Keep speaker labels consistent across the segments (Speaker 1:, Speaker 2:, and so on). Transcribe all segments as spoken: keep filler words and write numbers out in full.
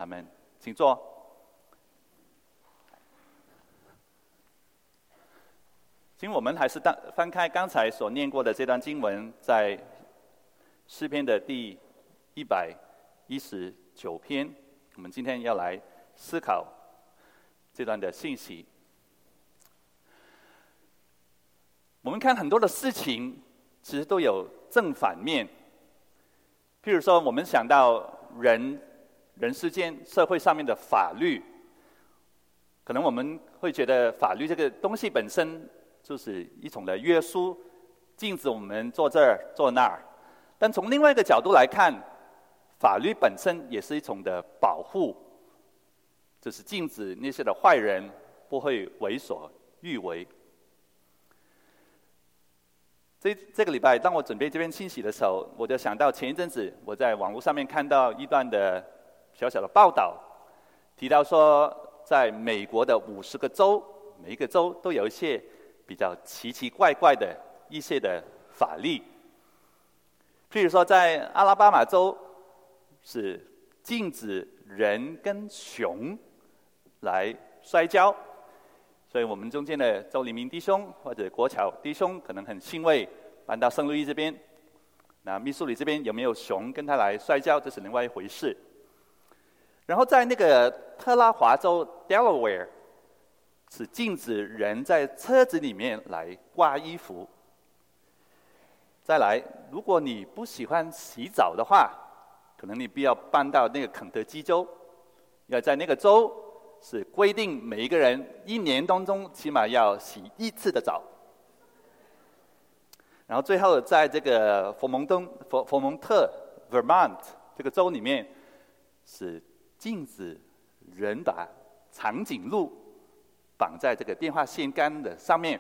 Speaker 1: 阿们，请坐。请我们还是翻开刚才所念过的这段经文，在诗篇的第一百一十九篇，我们今天要来思考这段的信息。我们看很多的事情，其实都有正反面。譬如说，我们想到人人世间社会上面的法律，可能我们会觉得法律这个东西本身就是一种的约束，禁止我们做这儿做那儿。但从另外一个角度来看，法律本身也是一种的保护，就是禁止那些的坏人不会为所欲为。这这个礼拜，当我准备这篇信息的时候，我就想到前一阵子我在网络上面看到一段的小小的报道，提到说，在美国的五十个州，每一个州都有一些比较奇奇怪怪的一些的法律。譬如说，在阿拉巴马州是禁止人跟熊来摔跤，所以我们中间的周黎明弟兄或者国巧弟兄可能很欣慰，搬到圣路易这边。那密苏里这边有没有熊跟他来摔跤，这是另外一回事。然后在那个特拉华州 Delaware 是禁止人在车子里面来挂衣服。再来，如果你不喜欢洗澡的话，可能你必要搬到那个肯德基州，因为在那个州是规定每一个人一年当中起码要洗一次的澡。然后最后在这个佛蒙登佛佛蒙特 Vermont 这个州里面是禁止人把长颈鹿绑在这个电话线杆的上面。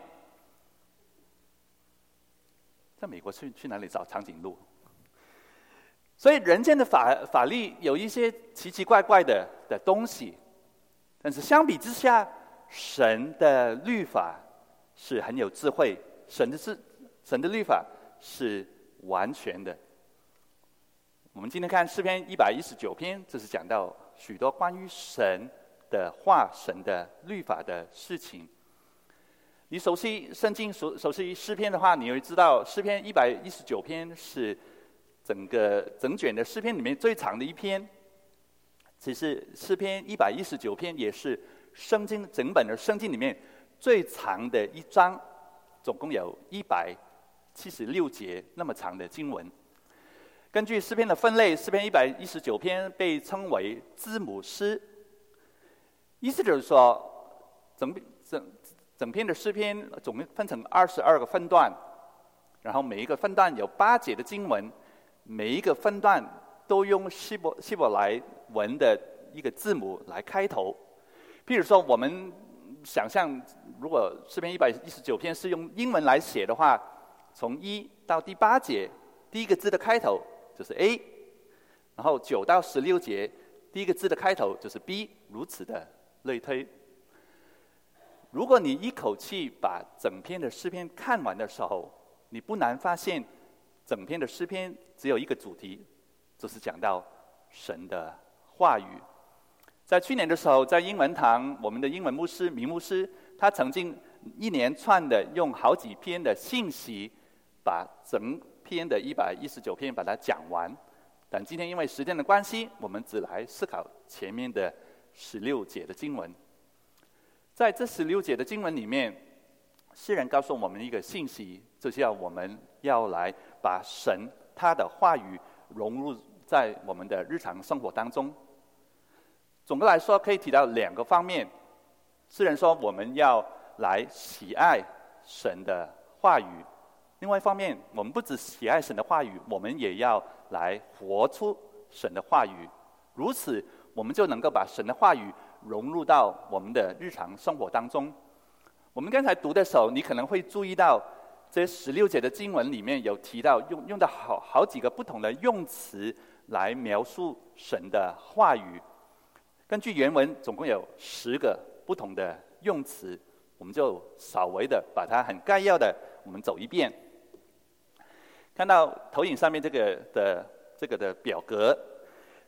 Speaker 1: 在美国去去哪里找长颈鹿？所以人间的法法律有一些奇奇怪怪的的东西，但是相比之下，神的律法是很有智慧，神的是神的律法是完全的。我们今天看诗篇一百一十九篇，这是讲到许多关于神的话、神的律法的事情。你熟悉圣经、熟熟悉诗篇的话，你会知道诗篇一百一十九篇是整个整卷的诗篇里面最长的一篇。其实诗篇一百一十九篇也是圣经整本的圣经里面最长的一章，总共有一百七十六节那么长的经文。根据诗篇的分类，诗篇一百一十九篇被称为字母诗，意思就是说，整整整篇的诗篇总共分成二十二个分段，然后每一个分段有八节的经文，每一个分段都用希伯希伯来文的一个字母来开头。譬如说，我们想象，如果诗篇一百一十九篇是用英文来写的话，从一到第八节，第一个字的开头就是 A， 然后九到十六节，第一个字的开头就是 B， 如此的类推。如果你一口气把整篇的诗篇看完的时候，你不难发现，整篇的诗篇只有一个主题，就是讲到神的话语。在去年的时候，在英文堂，我们的英文牧师米牧师，他曾经一连串的用好几篇的信息，把整篇的一百一十九篇把它讲完。但今天因为时间的关系，我们只来思考前面的十六节的经文。在这十六节的经文里面，诗人告诉我们一个信息，就是要我们要来把神他的话语融入在我们的日常生活当中。总的来说，可以提到两个方面。诗人说我们要来喜爱神的话语，另外一方面，我们不只喜爱神的话语，我们也要来活出神的话语。如此，我们就能够把神的话语融入到我们的日常生活当中。我们刚才读的时候，你可能会注意到，这十六节的经文里面有提到用用到好好几个不同的用词来描述神的话语。根据原文，总共有十个不同的用词，我们就稍微的把它很概要的，我们走一遍。看到投影上面这个的这个的表格，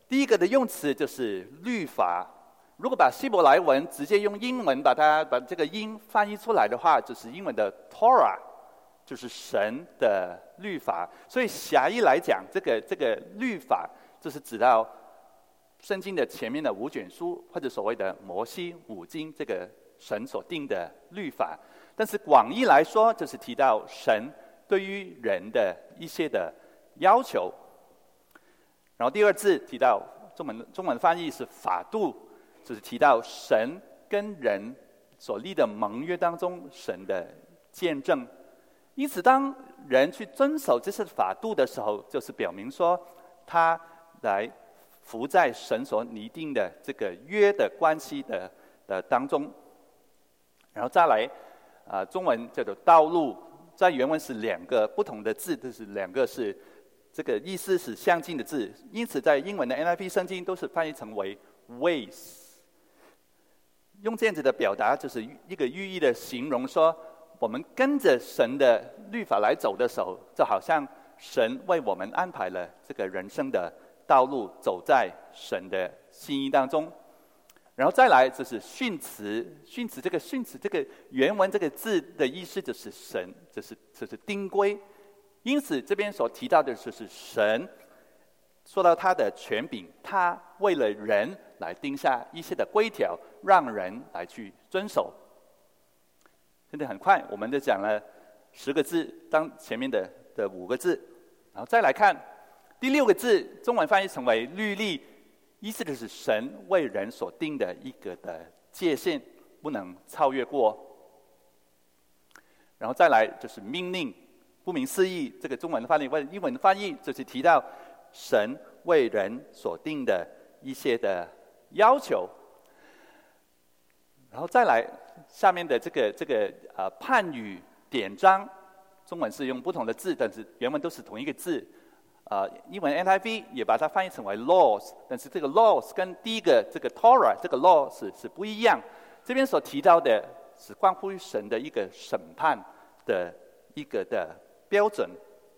Speaker 1: 第一个的用词就是律法。如果把希伯来文直接用英文把它把这个音翻译出来的话，就是英文的 Torah， 就是神的律法。所以狭义来讲，这个这个律法就是指到圣经的前面的五卷书，或者所谓的摩西五经，这个神所定的律法。但是广义来说，就是提到神对于人的一些的要求。然后第二字提到中文中文翻译是法度，就是提到神跟人所立的盟约当中神的见证。因此当人去遵守这些法度的时候，就是表明说他来服在神所拟定的这个约的关系的的当中。然后再来啊、呃，中文叫做道路，在原文是两个不同的字，就是两个是这个意思是相近的字，因此在英文的 N I V 圣经都是翻译成为 ways。用这样子的表达，就是一个寓意的形容说，我们跟着神的律法来走的时候，就好像神为我们安排了这个人生的道路，走在神的心意当中。然后再来就是训词，训词这个训词这个原文这个字的意思就是神，就是就是定规。因此这边所提到的就是神说到他的权柄，他为了人来定下一些的规条，让人来去遵守。现在很快我们就讲了十个字当前面的的五个字，然后再来看第六个字，中文翻译成为律例，意思就是神为人所定的一个的界限，不能超越过。然后再来就是命令，顾名思义，这个中文翻译或英文翻译就是提到神为人所定的一些的要求。然后再来下面的这个这个呃判语典章，中文是用不同的字，但是原文都是同一个字。呃，英文 N I V 也把它翻译成为 laws， 但是这个 laws 跟第一个这个 Torah 这个 law 是是不一样。这边所提到的是关乎于神的一个审判的一个的标准。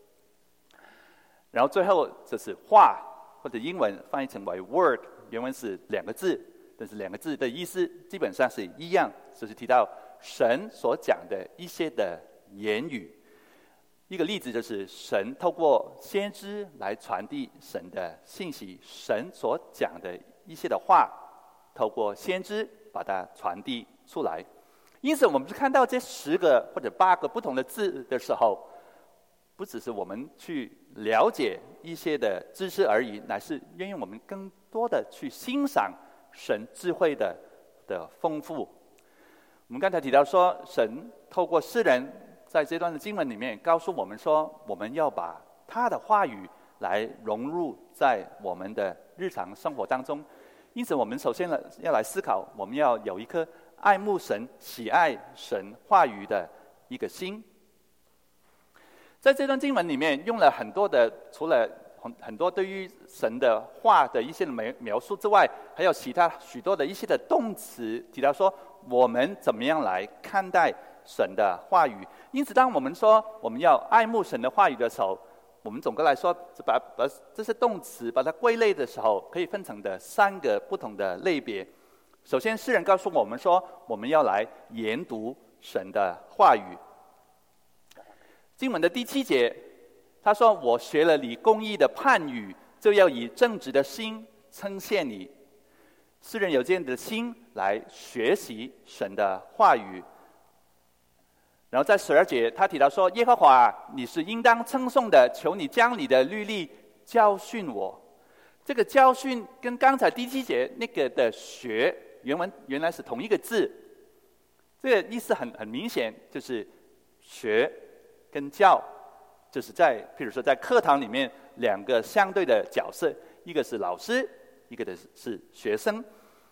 Speaker 1: 然后最后就是话，或者英文翻译成为 word， 原文是两个字，但是两个字的意思基本上是一样，就是提到神所讲的一些的言语。一个例子就是神透过先知来传递神的信息，神所讲的一些的话，透过先知把它传递出来。因此我们看到这十个或者八个不同的字的时候，不只是我们去了解一些的知识而已，乃是愿意我们更多的去欣赏神智慧的的丰富。我们刚才提到说，神透过诗人在这段的经文里面告诉我们说，我们要把他的话语来融入在我们的日常生活当中。因此我们首先呢要来思考，我们要有一颗爱慕神、喜爱神话语的一个心。在这段经文里面用了很多的，除了很很多对于神的话的一些描描述之外，还有其他许多的一些的动词，提到说我们怎么样来看待神的话语。因此当我们说我们要爱慕神的话语的时候，我们总的来说把把这些动词把它归类的时候，可以分成的三个不同的类别。首先诗人告诉我们说，我们要来研读神的话语。经文的第七节他说，我学了你公义的判语，就要以正直的心称谢你。诗人有这样的心来学习神的话语。然后在十二节他提到说，耶和华你是应当称颂的，求你将你的律例教训我。这个教训跟刚才第七节那个的学原文原来是同一个字，这个意思很很明显，就是学跟教，就是在譬如说在课堂里面两个相对的角色，一个是老师，一个的是学生。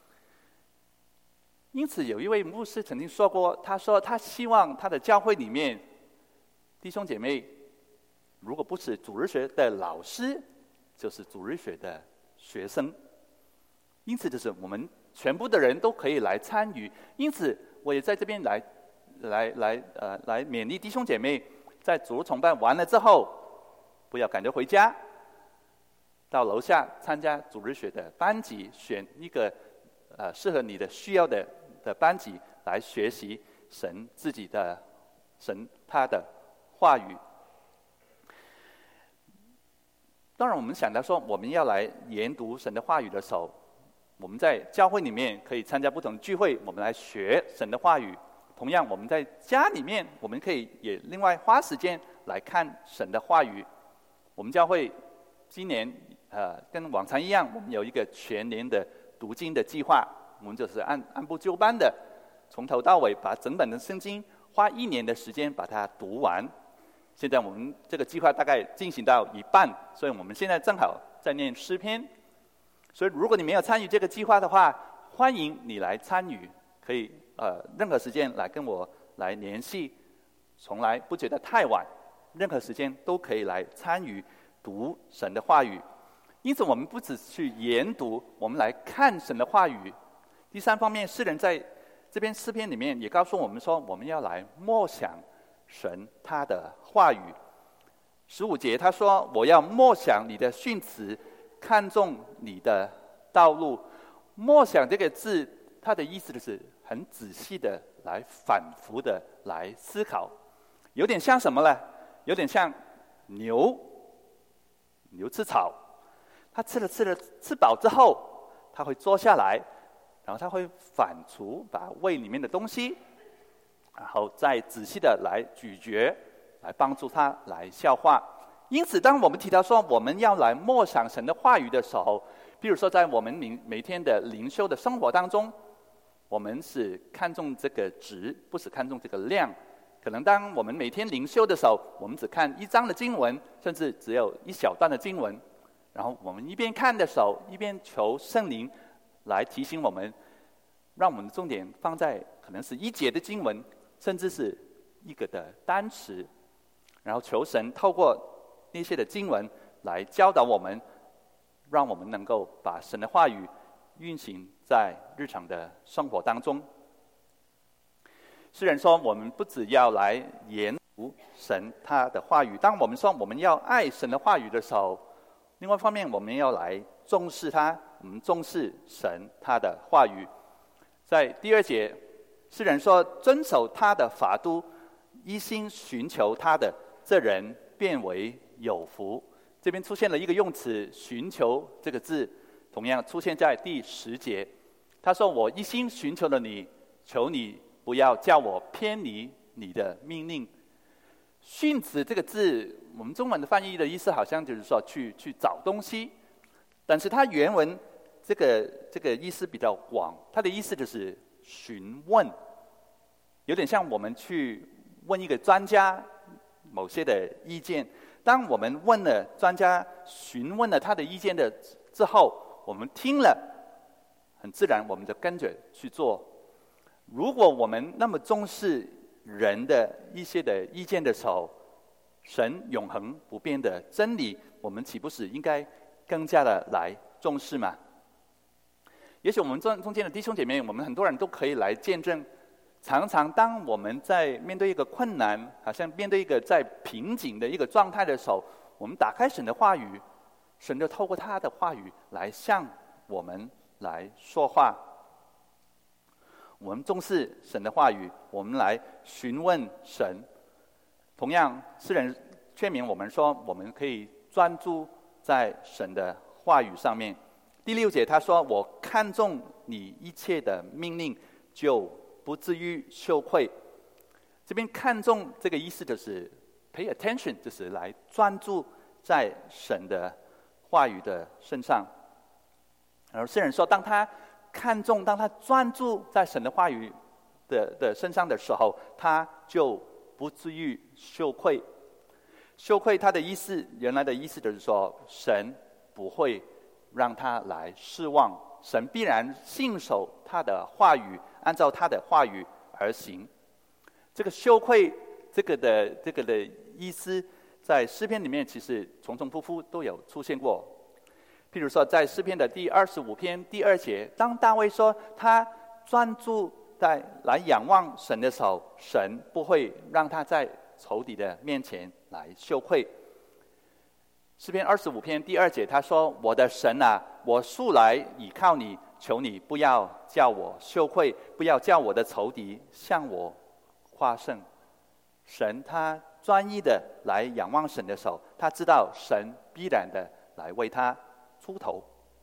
Speaker 1: 因此有一位牧师曾经说过，他说他希望他的教会里面弟兄姐妹如果不是主日学的老师，就是主日学的学生。因此就是我们全部的人都可以来参与。因此我也在这边来来来呃来勉励弟兄姐妹，在主日崇拜完了之后不要赶着回家， 到楼下参加主日学的班级，选一个呃适合你的需要的的班级来学习神自己的神他的话语。当然，我们想到说我们要来研读神的话语的时候，我们在教会里面可以参加不同的聚会，我们来学神的话语。同样，我们在家里面，我们可以也另外花时间来看神的话语。我们教会今年呃跟往常一样，我们有一个全年的读经的计划，我们就是按按部就班的，从头到尾把整本的圣经花一年的时间把它读完。现在我们这个计划大概进行到一半，所以我们现在正好在念诗篇。所以如果你没有参与这个计划的话，欢迎你来参与，可以呃任何时间来跟我来联系，从来不觉得太晚，任何时间都可以来参与读神的话语。因此我们不只去研读，我们来看神的话语。第三方面，诗人在这篇诗篇里面也告诉我们说，我们要来默想神他的话语。十五节他说，我要默想你的训词，看重你的道路。默想这个字，它的意思就是很仔细的来反复的来思考，有点像什么呢？有点像牛，牛吃草，它吃了吃了吃饱之后，它会坐下来，然后它会反刍，把胃里面的东西，然后再仔细的来咀嚼，来帮助它来消化。因此，当我们提到说我们要来默想神的话语的时候，比如说在我们每每天的灵修的生活当中，我们是看重这个值，不是看重这个量。可能当我们每天灵修的时候，我们只看一章的经文，甚至只有一小段的经文，然后我们一边看的时候，一边求圣灵来提醒我们，让我们的重点放在可能是一节的经文，甚至是一个的单词，然后求神透过那些的经文来教导我们，让我们能够把神的话语运行在日常的生活当中。诗人说，我们不只要来研读神他的话语，当我们说我们要爱神的话语的时候，另外一方面我们要来重视它，我们重视神他的话语。在第二节，诗人说，遵守他的法度，一心寻求他的，这人变为有福。这边出现了一个用词，寻求这个字，同样出现在第十节。他说，我一心寻求了你，求你不要叫我偏离你的命令。训词这个字，我们中文的翻译的意思好像就是说去去找东西，但是它原文这个这个意思比较广，它的意思就是询问，有点像我们去问一个专家某些的意见。当我们问了专家，询问了他的意见的之后，我们听了，很自然我们就跟着去做。如果我们那么重视人的一些的意见的时候，神永恒不变的真理，我们岂不是应该更加的来重视吗？也许我们中中间的弟兄姐妹，我们很多人都可以来见证，常常当我们在面对一个困难，好像面对一个在瓶颈的一个状态的时候，我们打开神的话语，神就透过他的话语来向我们来说话。我们重视神的话语，我们来询问神。同样，诗人劝勉我们说，我们可以专注在神的话语上面。第六节他说，我看重你一切的命令，就不至于羞愧。这边看重这个意思就是 pay attention， 就是来专注在神的话语的身上。而诗人说，当他看重，当他专注在神的话语 的, 的身上的时候，他就不至于羞愧。羞愧他的意思，原来的意思就是说，神不会让他来失望，神必然信守他的话语，按照他的话语而行。这个羞愧这个的这个的意思，在诗篇里面其实重重复复都有出现过。譬如说，在诗篇的第二十五篇第二节，当大卫说他专注在来仰望神的时候，神不会让他在仇敌的面前来羞愧。 诗篇二十五篇第二节，他说：“我的神啊，我素来倚靠你，求你不要叫我羞愧，不要叫我的仇敌向我夸胜。”神他专一的来仰望神的时候，他知道神必然的来为他出头。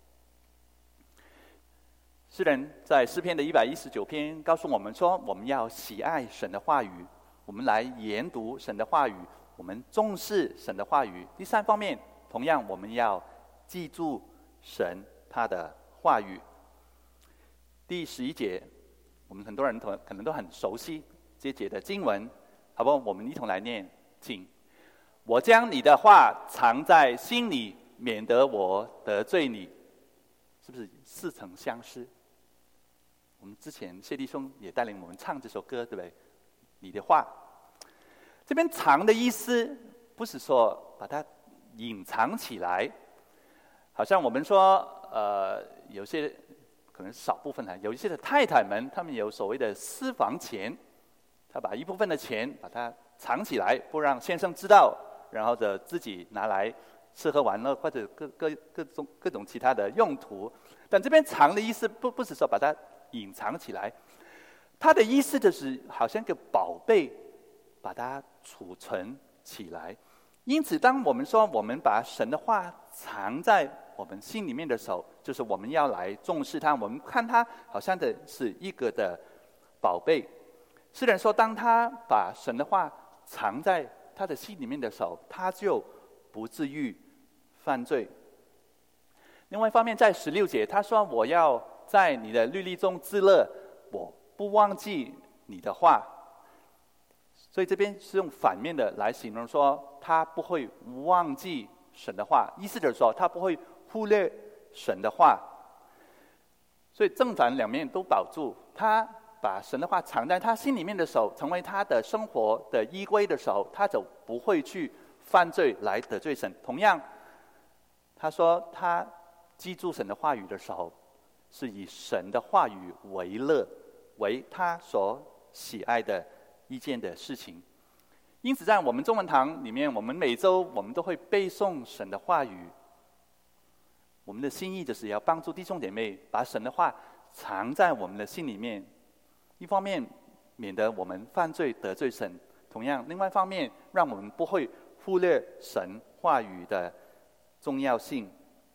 Speaker 1: 诗人在诗篇的一百一十九篇告诉我们说，我们要喜爱神的话语，我们来研读神的话语，我们重视神的话语。第三方面，同样我们要记住神他的话语。第十一节，我们很多人可能都很熟悉这节的经文，好不好？我们一同来念，请。我将你的话藏在心里，免得我得罪你。是不是似曾相识？我们之前谢弟兄也带领我们唱这首歌，对不对？你的话，这边藏的意思不是说把它隐藏起来，好像我们说，呃，有些可能少部分啊，有一些的太太们，她们有所谓的私房钱，她把一部分的钱把它藏起来，不让先生知道，然后的自己拿来吃喝玩乐或者各各各种各种其他的用途。但这边藏的意思不不是说把它隐藏起来，它的意思就是好像个宝贝，把它储存起来。因此，当我们说我们把神的话藏在我们心里面的时候，就是我们要来重视它，我们看它好像的是一个的宝贝。诗人说，当他把神的话藏在他的心里面的时候，他就不至于犯罪。另外一方面，在十六节他说，我要在你的律例中自乐，我不忘记你的话。所以这边是用反面的来形容说，他不会忘记神的话，意思就是说他不会忽略神的话。所以正反两面都保住，他把神的话藏在他心里面的时候，成为他的生活的依归的时候，他就不会去犯罪来得罪神。同样，他说他记住神的话语的时候，是以神的话语为乐，为他所喜爱的一件的事情。因此在我们中文堂里面，我们每周我们都会背诵神的话语。我们的心意就是要帮助弟兄姐妹把神的话藏在我们的心里面，一方面免得我们犯罪得罪神，同样另外一方面让我们不会忽略神话语的重要性。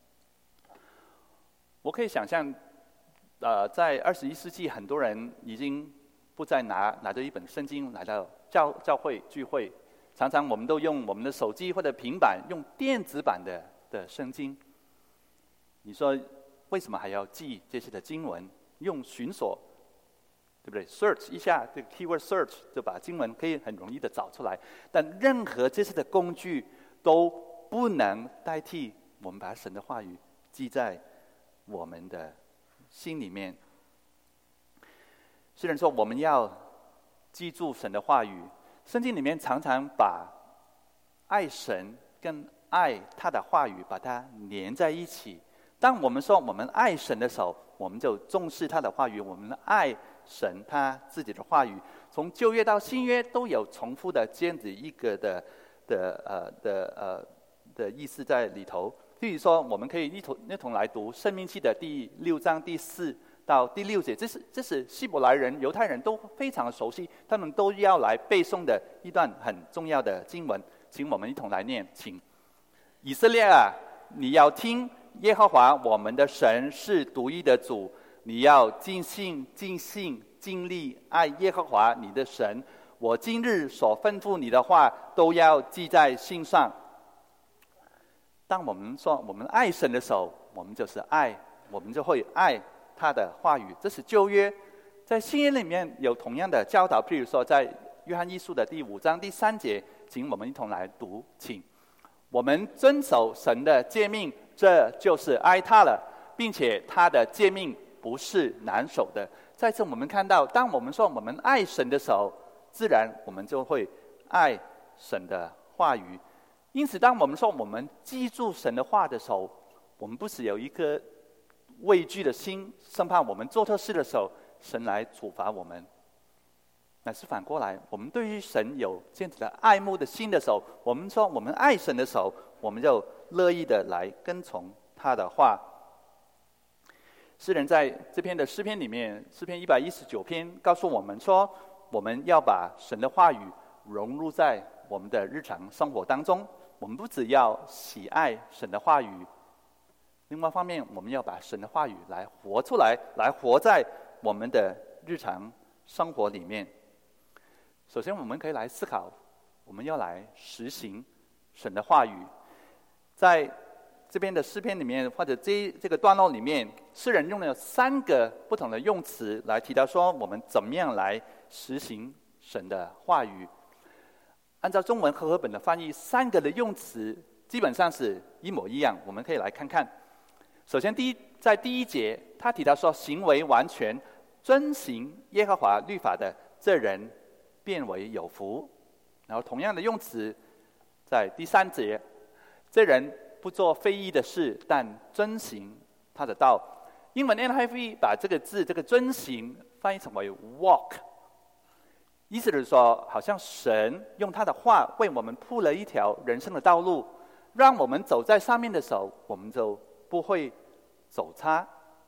Speaker 1: 我可以想象，呃，在二十一世纪，很多人已经不再拿拿着一本圣经来到教教会聚会，常常我们都用我们的手机或者平板，用电子版的的圣经。你说为什么还要记这些的经文？用寻索，对不对 ？search 一下，这个 keyword search 就把经文可以很容易的找出来。但任何这些的工具都不能代替我们把神的话语记在我们的心里面。诗人说，我们要记住神的话语。圣经里面常常把爱神跟爱他的话语把它连在一起。当我们说我们爱神的时候，我们就重视他的话语，我们爱神他自己的话语。从旧约到新约都有重复的这样子一个的的呃的呃的意思在里头。譬如说，我们可以一同一同来读《申命记》的第六章第四到第六节，这是这是希伯来人、犹太人都非常熟悉，他们都要来背诵的一段很重要的经文。请我们一同来念，请。以色列啊，你要听，耶和华我们的神是独一的主，你要尽心、尽性、尽力爱耶和华你的神。我今日所吩咐你的话，都要记在心上。当我们说我们爱神的时候，我们就是爱，我们就会爱他的话语。这是旧约。在新约里面有同样的教导，譬如说在约翰一书的第五章第三节，请我们一同来读，请。我们遵守神的诫命，这就是爱他了，并且他的诫命不是难守的。再次我们看到，当我们说我们爱神的时候，自然我们就会爱神的话语。因此当我们说我们记住神的话的时候，我们不是有一颗畏惧的心，生怕我们做错事的时候神来处罚我们，乃是反过来，我们对于神有这样子的爱慕的心的时候，我们说我们爱神的时候，我们就乐意的来跟从他的话。诗人在这篇的诗篇里面，诗篇一百一十九篇告诉我们说，我们要把神的话语融入在我们的日常生活当中。我们不只要喜爱神的话语，另外一方面，我们要把神的话语来活出来，来活在我们的日常生活里面。首先，我们可以来思考，我们要来实行神的话语。在这边的诗篇里面，或者这这个段落里面，诗人用了三个不同的用词来提到说，我们怎么样来实行神的话语。按照中文和合本的翻译，三个的用词基本上是一模一样。我们可以来看看。首先，第一，在第一节，他提到说，行为完全遵行耶和华律法的这人，变为有福。然后，同样的用词，在第三节，这人不做非义的事，但遵行他的道。英文 N I V 把这个字，这个遵行翻译成为 walk， 意思是说，好像神用他的话为我们铺了一条人生的道路，让我们走在上面的时候，我们就不会走差。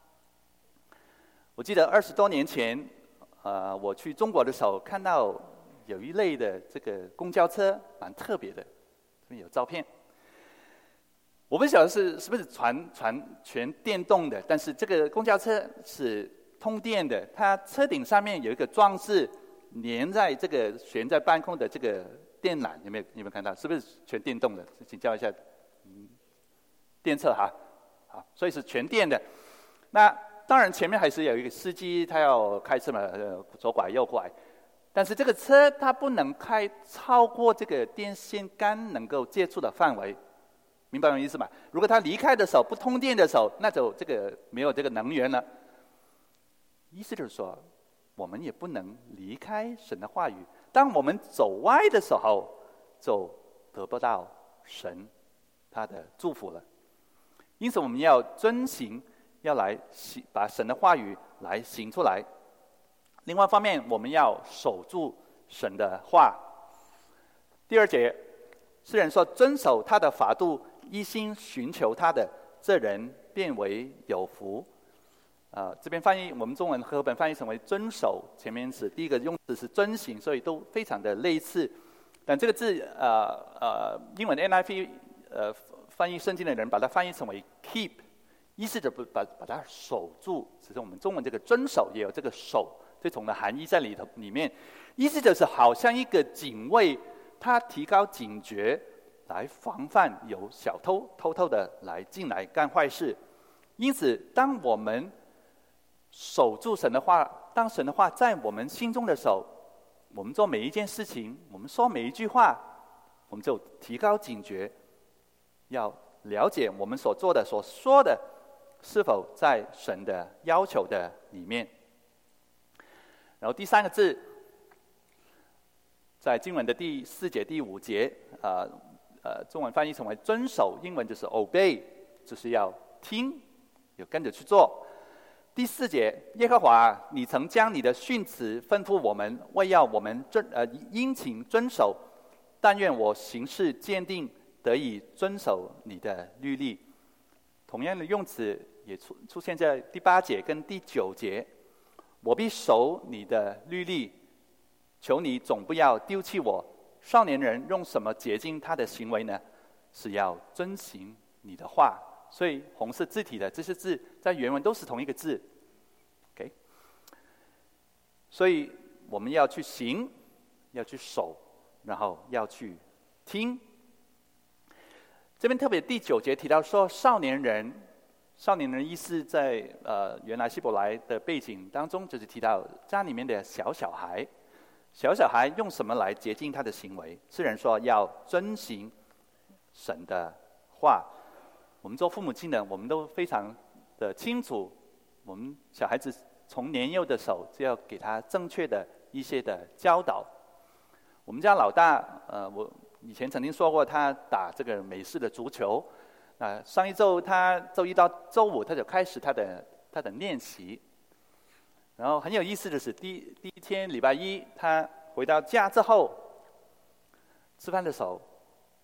Speaker 1: 我记得二十多年前，呃，我去中国的时候，看到有一类的这个公交车，蛮特别的，这边有照片。我不晓得是是不是全全全电动的，但是这个公交车是通电的，它车顶上面有一个装置，连在这个悬在半空的这个电缆，有没有有没有看到？是不是全电动的？请教一下，嗯，电测哈，好，所以是全电的。那当然前面还是有一个司机，他要开车嘛，呃，左拐右拐，但是这个车它不能开超过这个电线杆能够接触的范围。明白我意思吗？如果他离开的时候不通电的时候，那就这个没有这个能源了。意思就是说，我们也不能离开神的话语。当我们走歪的时候，就得不到神他的祝福了。因此，我们要遵行，要来行把神的话语来行出来。另外一方面，我们要守住神的话。第二节，诗人说：“遵守他的法度，一心寻求他的，这人变为有福。”啊，这边翻译我们中文和合本翻译成为遵守，前面是第一个用词是遵行，所以都非常的类似。但这个字，呃呃，英文 N I V 呃翻译圣经的人把它翻译成为 keep， 意思就是把把它守住。只是我们中文这个遵守也有这个守这种的含义在里头里面，意思就是好像一个警卫，他提高警觉，来防范有小偷偷偷的来进来干坏事。因此，当我们守住神的话，当神的话在我们心中的时候，我们做每一件事情，我们说每一句话，我们就提高警觉，要了解我们所做的、所说的是否在神的要求的里面。然后第三个字，在经文的第四节、第五节，呃呃，中文翻译成为遵守，英文就是 obey， 就是要听，有跟着去做。第四节，耶和华，你曾将你的训词吩咐我们，为要我们遵呃殷勤遵守。但愿我行事坚定，得以遵守你的律例。同样的用词也出出现在第八节跟第九节。我必守你的律例，求你总不要丢弃我。少年人用什么洁净他的行为呢？是要遵行你的话。所以红色字体的这些字在原文都是同一个字 ，OK。所以我们要去行，要去守，然后要去听。这边特别第九节提到说，少年人，少年人意思在呃原来希伯来的背景当中，就是提到家里面的小小孩，小小孩用什么来洁净他的行为？诗人说要遵行神的话。我们做父母亲的，我们都非常的清楚，我们小孩子从年幼的时候就要给他正确的一些的教导。我们家老大，呃，我以前曾经说过，他打这个美式的足球。啊、呃，上一周他周一到周五他就开始他的他的练习。然后很有意思的是，第第一天礼拜一他回到家之后，吃饭的时候，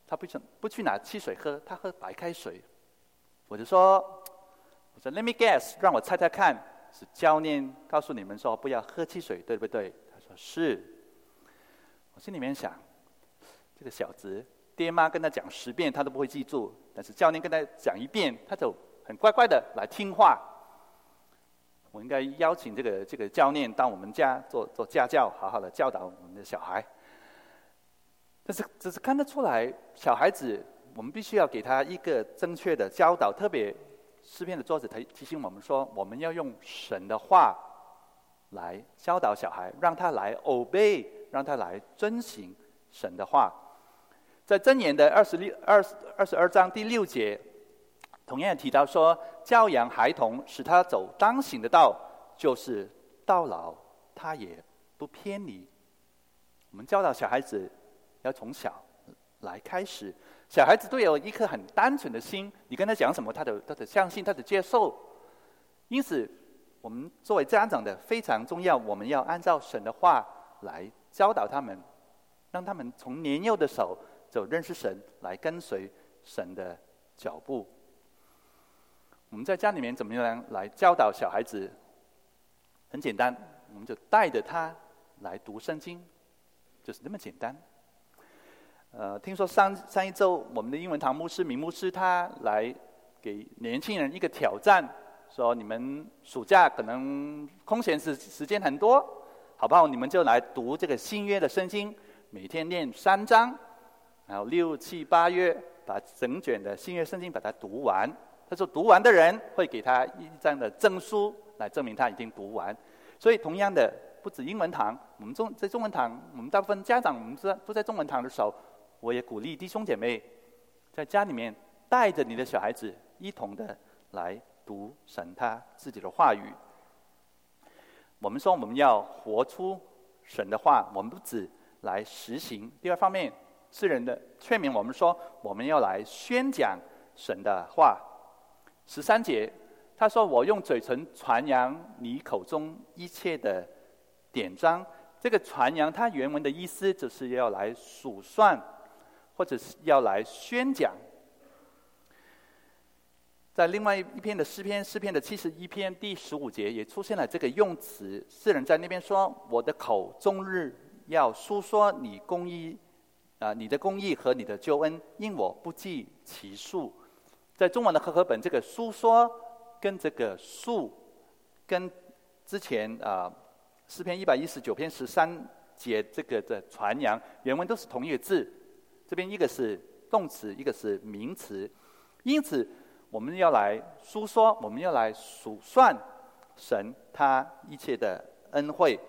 Speaker 1: 他不去不去拿汽水喝，他喝白开水。我就说，我说 Let me guess， 让我猜猜看，是教练告诉你们说不要喝汽水，对不对？他说是。我心里面想，这个小子，爹妈跟他讲十遍他都不会记住，但是教练跟他讲一遍，他就很乖乖的来听话。我应该邀请这个这个教练到我们家做做家教，好好的教导我们的小孩。但是，只是看得出来，小孩子我们必须要给他一个正确的教导。特别诗篇的作者提提醒我们说，我们要用神的话来教导小孩，让他来 obey， 让他来遵行神的话。在箴言的二十六二二十二章第六节，同样提到说，教养孩童，使他走当行的道，就是到老他也不偏离。我们教导小孩子要从小来开始，小孩子都有一颗很单纯的心，你跟他讲什么，他的他的相信，他的接受。因此，我们作为家长的非常重要，我们要按照神的话来教导他们，让他们从年幼的时候就认识神，来跟随神的脚步。我们在家里面怎么样来教导小孩子？很简单，我们就带着他来读圣经，就是那么简单。呃，听说上上一周我们的英文堂牧师明牧师他来给年轻人一个挑战，说你们暑假可能空闲时时间很多，好不好？你们就来读这个新约的圣经，每天念三章，然后六七八月把整卷的新约圣经把它读完。他说读完的人会给他一张的证书，来证明他已经读完。所以同样的，不止英文堂，我们中在中文堂，我们大部分家长我们都在中文堂的时候，我也鼓励弟兄姐妹在家里面带着你的小孩子一同的来读神他自己的话语。我们说我们要活出神的话，我们不止来实行。第二方面，诗人的劝勉我们说，我们要来宣讲神的话。十三节，他说：“我用嘴唇传扬你口中一切的典章。”这个传扬，它原文的意思就是要来数算，或者是要来宣讲。在另外一篇的诗篇，诗篇的七十一篇第十五节也出现了这个用词。诗人在那边说：“我的口终日要述说你公义，啊、呃，你的公义和你的救恩，因我不计其数。”在中文的和合本，这个述说跟这个述，跟之前啊诗篇一百一十九篇十三节这个的传扬原文都是同一个字，这边一个是动词，一个是名词。因此，我们要来述说，我们要来数算神他一切的恩惠。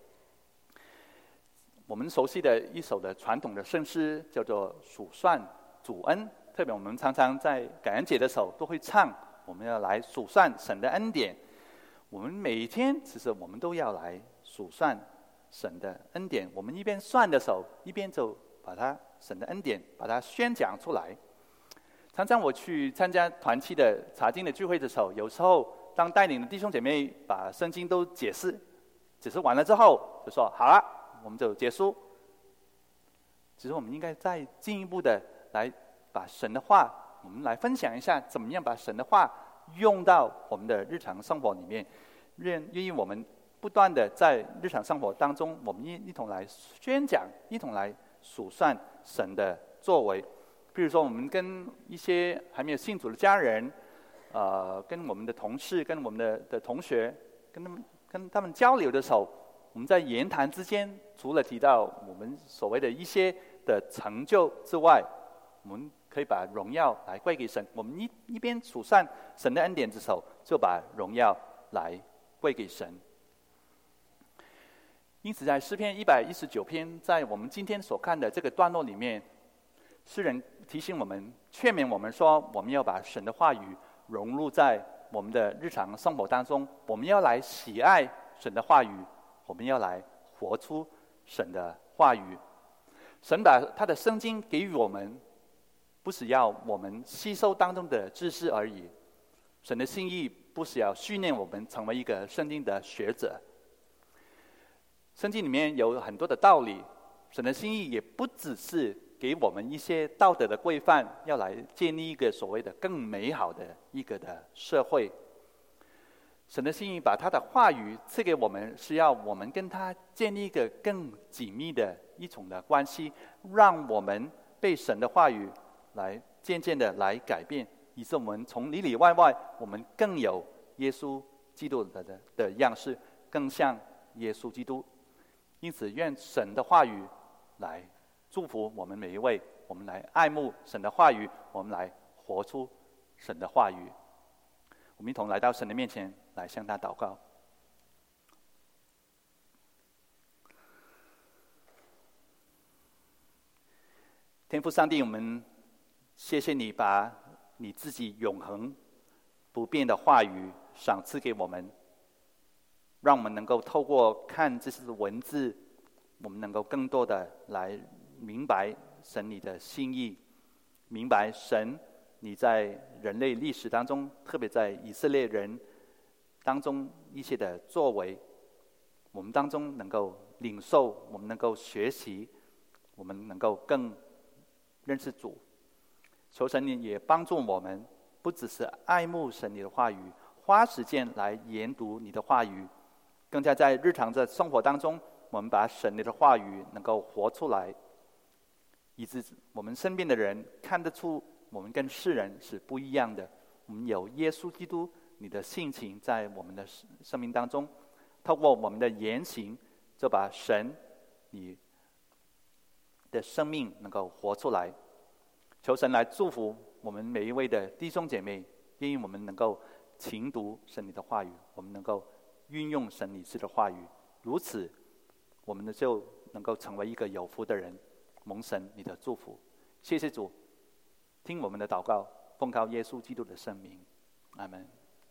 Speaker 1: 我们熟悉的一首的传统的圣诗叫做《数算主恩》。特别我们常常在感恩节的时候都会唱，我们要来数算神的恩典。我们每一天其实我们都要来数算神的恩典。我们一边算的时候，一边就把它神的恩典把它宣讲出来。常常我去参加团契的查经的聚会的时候，有时候当带领的弟兄姐妹把圣经都解释解释完了之后，就说好了，我们就结束。其实我们应该再进一步的来把神的话，我们来分享一下，怎么样把神的话用到我们的日常生活里面。愿愿意我们不断的在日常生活当中，我们一一同来宣讲，一同来数算神的作为。比如说，我们跟一些还没有信主的家人，呃，跟我们的同事，跟我们的的同学，跟他们跟他们交流的时候，我们在言谈之间，除了提到我们所谓的一些的成就之外，我们可以把荣耀来归给神。我们一一边数算神的恩典之时，就把荣耀来归给神。因此，在诗篇一百一十九篇，在我们今天所看的这个段落里面，诗人提醒我们、劝勉我们说，我们要把神的话语融入在我们的日常生活当中。我们要来喜爱神的话语，我们要来活出神的话语。神把他的圣经给予我们，不是要我们吸收当中的知识而已。神的心意不是要训练我们成为一个圣经的学者。圣经里面有很多的道理，神的心意也不只是给我们一些道德的规范，要来建立一个所谓的更美好的一个的社会。神的心意把他的话语赐给我们，是要我们跟他建立一个更紧密的一种的关系，让我们被神的话语来渐渐的来改变，以致我们从里里外外，我们更有耶稣基督的 的, 的样式，更像耶稣基督。因此，愿神的话语来祝福我们每一位，我们来爱慕神的话语，我们来活出神的话语。我们一同来到神的面前，来向他祷告。天父上帝，我们谢谢你把你自己永恒不变的话语赏赐给我们，让我们能够透过看这些文字，我们能够更多的来明白神你的心意，明白神你在人类历史当中，特别在以色列人当中一些的作为，我们当中能够领受，我们能够学习，我们能够更认识主。求神你也帮助我们，不只是爱慕神你的话语，花时间来研读你的话语，更加在日常的生活当中，我们把神你的话语能够活出来，以致我们身边的人看得出我们跟世人是不一样的。我们有耶稣基督你的性情在我们的生命当中，透过我们的言行，就把神你的生命能够活出来。求神来祝福我们每一位的弟兄姐妹，因为我们能够勤读神你的话语，我们能够运用神你赐的话语，如此我们就能够成为一个有福的人，蒙神你的祝福。谢谢主，听我们的祷告，奉靠耶稣基督的圣名，阿们。